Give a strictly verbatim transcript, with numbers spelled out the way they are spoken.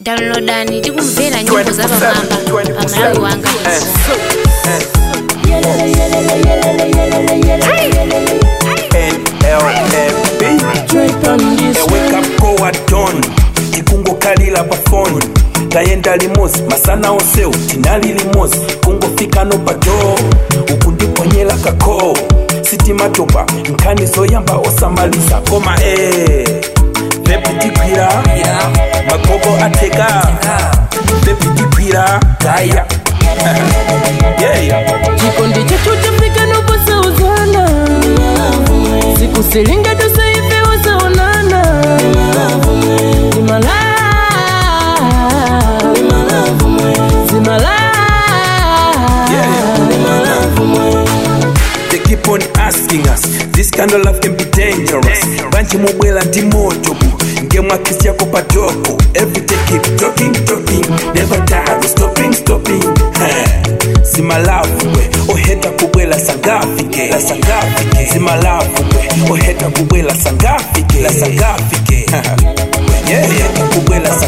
Downloadani tikumvera nyimbo za bamamba amalawi wanga. N L F B wake up go at dawn tikungo kalila pa phone tayenda limosi masana oseo tinali limosi kungo fika no pato ukundiponyela kako sitima topa nkani zoyamba osamaliza koma eh Bepitikwira, makobo ateka. Bepitikwira, gaya. Yeah. Chikondi chacho chafika no pasa uzana. Siku selinga dosa ife wazaonana. Zimala, Zimala. Yeah. They keep on asking us, this kind of love can be dangerous. Banchi mubwela ndi moto bu, ngemwa kisi yako padoko. Every day keep talking, talking, never tired of stopping, stopping. Zima love we, oheta kubwela sangafike, la sangafike. Zima love we, oheta kubwela sangafike, la sangafike. Yeah, yeah, kubwela